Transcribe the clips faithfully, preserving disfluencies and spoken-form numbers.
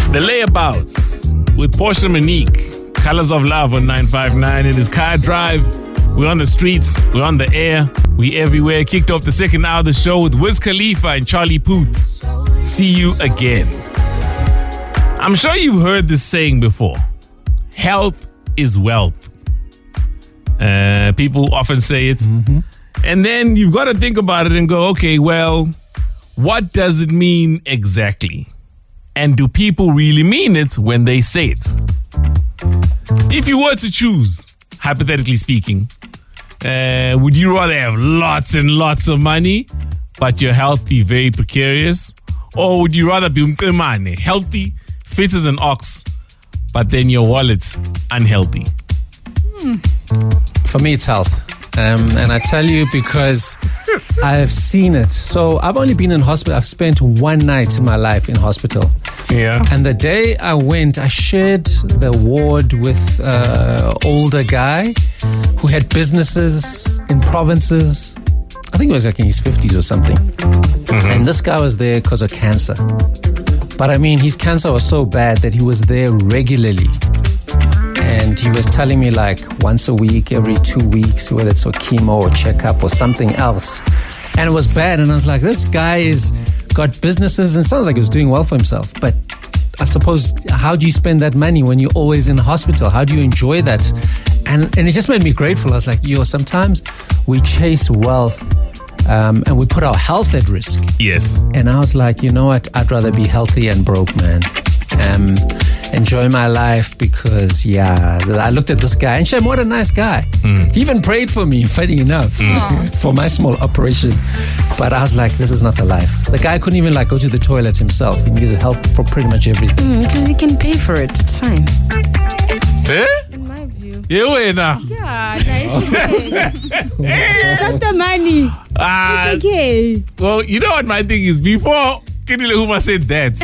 The Layabouts with Portia Monique. Colors of Love on nine five nine. It is Car Drive. We're on the streets. We're on the air. We everywhere. Kicked off the second hour of the show with Wiz Khalifa and Charlie Puth. See you again. I'm sure you've heard this saying before. Health is wealth. Uh, people often say it. Mm-hmm. And then you've got to think about it and go, okay, well, what does it mean exactly? And do people really mean it when they say it? If you were to choose, hypothetically speaking, uh, would you rather have lots and lots of money, but your health be very precarious? Or would you rather be healthy, fit as an ox, but then your wallet's unhealthy? Hmm. For me, it's health. Um, and I tell you because I've seen it. So I've only been in hospital. I've spent one night in my life in hospital. Yeah. And the day I went, I shared the ward with an older guy who had businesses in provinces. I think it was like in his fifties or something. Mm-hmm. And this guy was there because of cancer. But I mean, his cancer was so bad that he was there regularly. And he was telling me like once a week, every two weeks, whether it's for chemo or checkup or something else. And it was bad. And I was like, this guy is got businesses and sounds like he was doing well for himself. But I suppose, how do you spend that money when you're always in the hospital? How do you enjoy that? And and it just made me grateful. I was like, yo, sometimes we chase wealth um, and we put our health at risk. Yes. And I was like, you know what? I'd rather be healthy and broke, man. Um, enjoy my life because, yeah, I looked at this guy and Shem, what a nice guy. Mm. He even prayed for me, funny enough, mm. for my small operation. But I was like, this is not the life. The guy couldn't even like go to the toilet himself. He needed help for pretty much everything. Because mm, he can pay for it. It's fine. Eh? In my view. You win now. Yeah, nice. Got the money. Uh, it's okay. Well, you know what my thing is? Before Kidile Huma said that,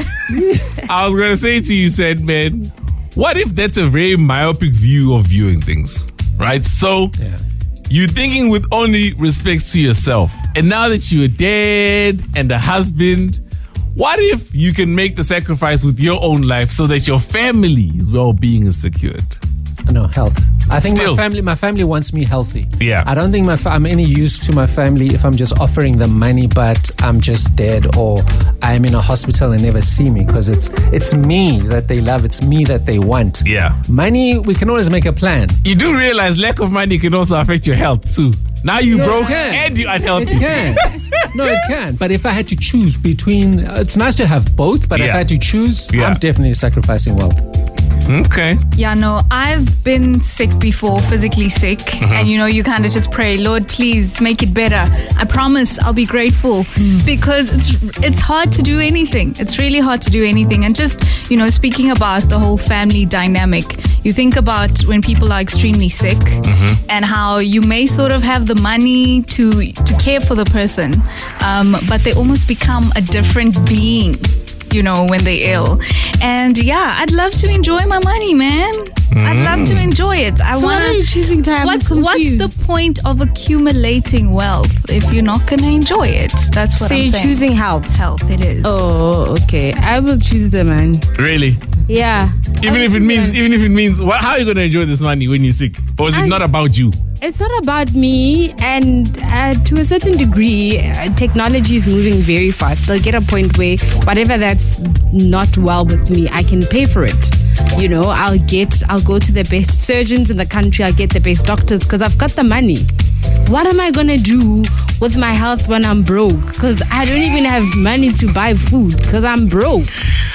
I was going to say to you, said, man, what if that's a very myopic view of viewing things, right? So yeah. You're thinking with only respect to yourself. And now that you're dead and a husband, what if you can make the sacrifice with your own life so that your family's well-being is secured? No, health. I think Still. my family my family wants me healthy. Yeah. I don't think my fa- I'm any use to my family if I'm just offering them money, but I'm just dead or I'm in a hospital and never see me because it's it's me that they love. It's me that they want. Yeah. Money, we can always make a plan. You do realize lack of money can also affect your health too. Now you No, broke it can. and you're unhealthy. It can. No, it can. But if I had to choose between, uh, it's nice to have both, but Yeah. if I had to choose, Yeah. I'm definitely sacrificing wealth. Okay. Yeah, no, I've been sick before, physically sick. Mm-hmm. And, you know, you kind of just pray, Lord, please make it better. I promise I'll be grateful mm. because it's it's hard to do anything. It's really hard to do anything. And just, you know, speaking about the whole family dynamic, you think about when people are extremely sick mm-hmm. and how you may sort of have the money to, to care for the person, um, but they almost become a different being, you know, when they're ill. And yeah, I'd love to enjoy my money, man. Mm. I'd love to enjoy it. I so want what are you choosing to have? What's, what's the point of accumulating wealth if you're not going to enjoy it? That's what so I'm saying. So you're choosing health? Health, it is. Oh, okay. I will choose the money. Really? Yeah. Even if it means, even if it means, what, how are you going to enjoy this money when you're sick? Or is it I, not about you? It's not about me, and uh, to a certain degree, uh, technology is moving very fast. They'll get a point where whatever that's not well with me, I can pay for it. You know, I'll get, I'll go to the best surgeons in the country. I'll get the best doctors because I've got the money. What am I going to do with my health when I'm broke? Because I don't even have money to buy food because I'm broke.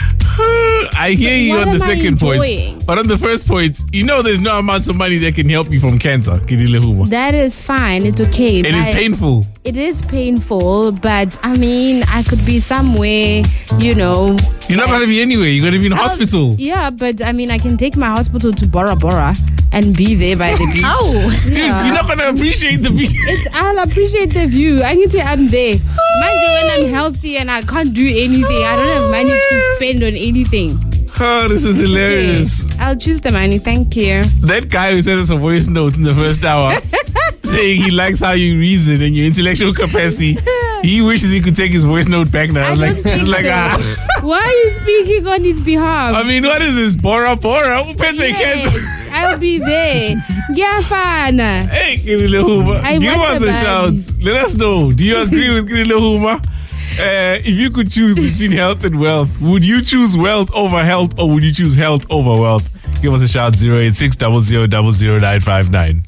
I hear you what on the am I second enjoying? point. But on the first point, you know there's no amount of money that can help you from cancer, Kidile Huma. That is fine. It's okay. It is painful. It is painful, but I mean, I could be somewhere, you know. You're not going to be anywhere. You're going to be in I'll, hospital. Yeah, but I mean, I can take my hospital to Bora Bora and be there by the beach. How? Dude, Yeah. you're not going to appreciate the beach. It's, I'll appreciate the view. I can say I'm there. Mind you, when I'm healthy and I can't do anything, I don't have money to spend on anything. Oh, this is hilarious. Okay. I'll choose the money. Thank you. That guy who sent us a voice note in the first hour saying he likes how you reason and your intellectual capacity. He wishes he could take his voice note back now. I was I like, don't think it's like so. ah. Why are you speaking on his behalf? I mean, what is this? Bora Bora? Uphethe Yes, Khetho. I'll be there. Ngiyafana. Hey, Kinile Huma. I Give want us the a band. shout. Let us know. Do you agree with Kinile Huma? Uh, if you could choose between health and wealth, would you choose wealth over health or would you choose health over wealth? Give us a shout. zero eight six zero zero zero zero nine five nine.